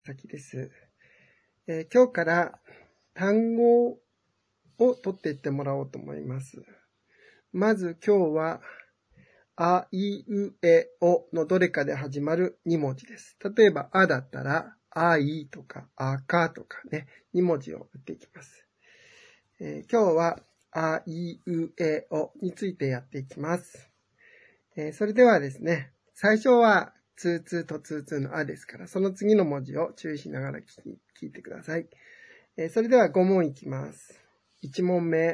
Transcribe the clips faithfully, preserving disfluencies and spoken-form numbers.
先です。えー今日から単語を取っていってもらおうと思います。まず今日は、あいうえおのどれかで始まるに文字です。例えば、あだったら、あいとか、あかとかね、に文字を打っていきます。えー今日は、あいうえおについてやっていきます。えーそれではですね、最初は、ツーツーとツーツーのあですから、その次の文字を注意しながら聞き聞いてください。えーそれではご問いきます。いち問目。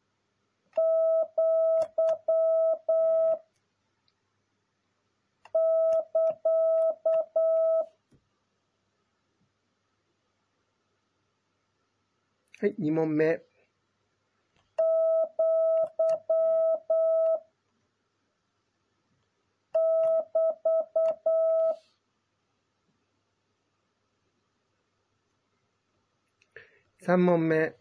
はい、に問目。さん問目。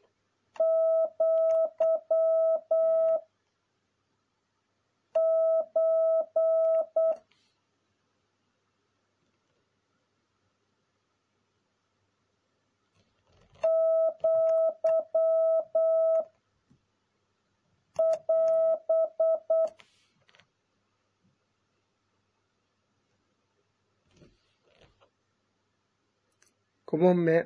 ご問目。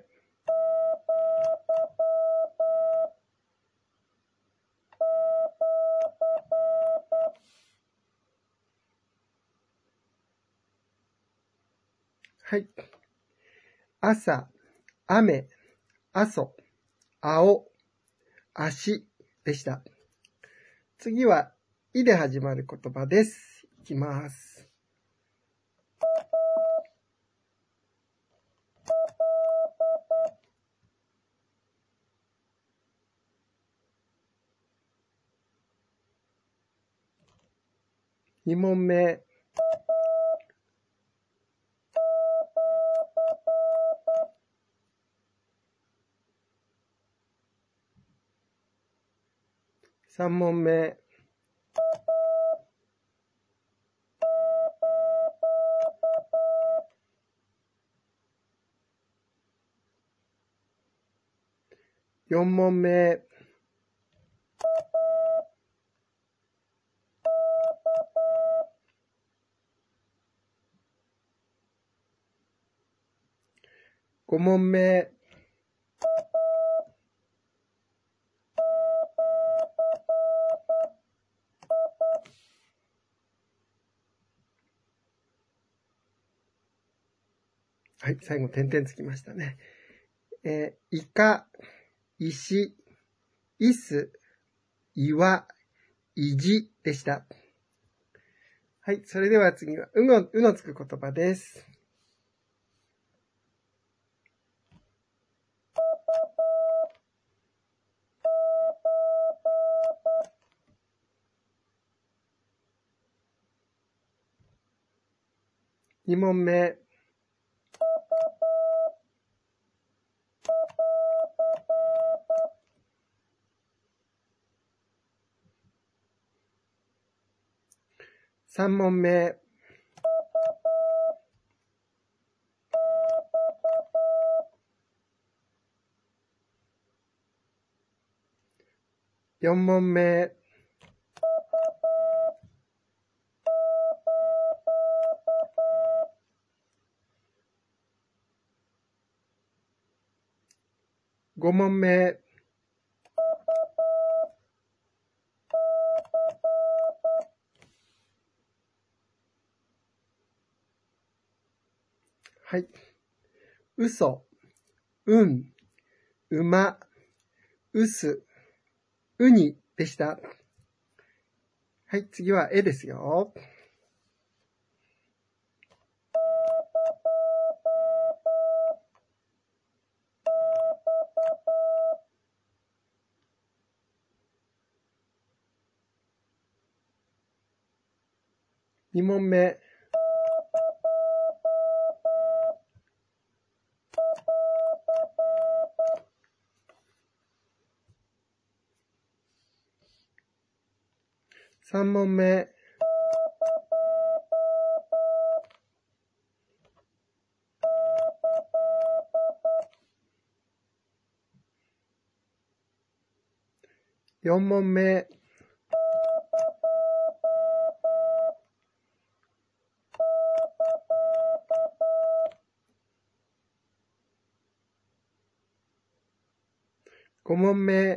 はい。朝、雨、阿蘇、青、足でした。次は、いで始まる言葉です。いきます。に問目。さん問目。よん問目。ご問目。はい、最後点々つきましたね。えー、イカ、石、イス、岩、意地でした。はい、それでは次は、うの、うのつく言葉です。に問目。さん問目。よん問目。ご問目。はい。嘘、うん、馬、うす、うにでした。はい、次はえですよ。に問目。さん問目。 よん問目。ご問目。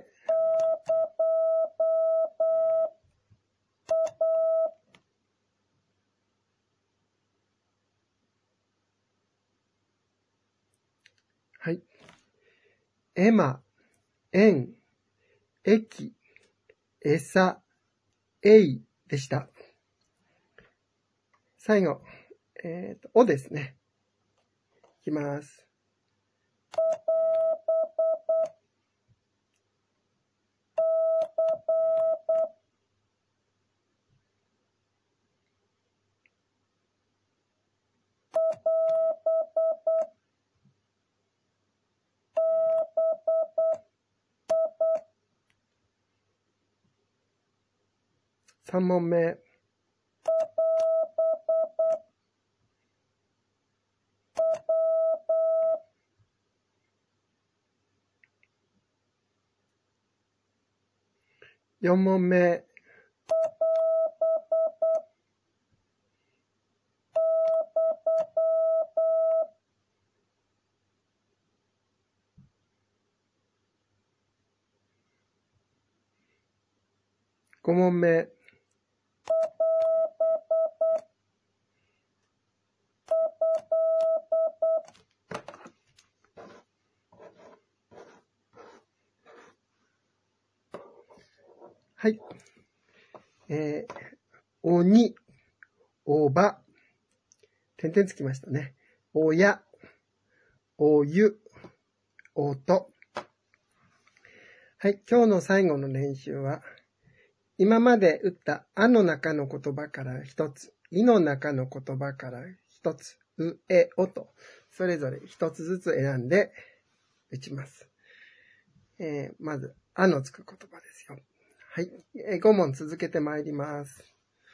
はい。エマ、円、駅、餌、エイでした。最後、えっと、おですね。いきます。さん問目。よん問目。ご問目。はい。えー、鬼、おば、点々つきましたね。おや、おゆ、おと。はい。今日の最後の練習は、今まで打ったあの中の言葉から一つ、いの中の言葉から一つ、う、え、おと、それぞれ一つずつ選んで打ちます。えー、まず、あのつく言葉ですよ。はい。えー、ご問続けてまいります。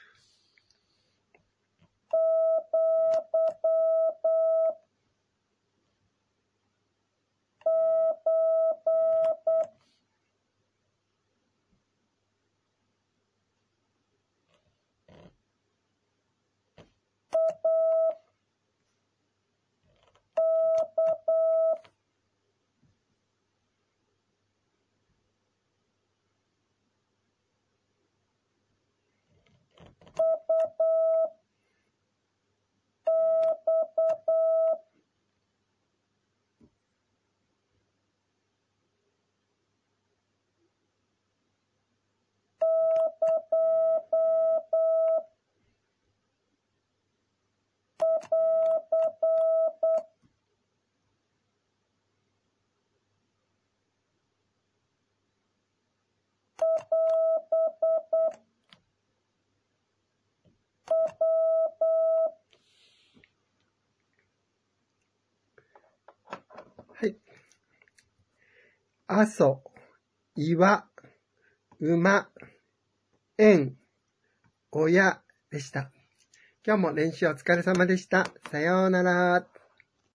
はい。阿蘇、岩、馬、円、親でした。今日も練習お疲れ様でした。さようなら。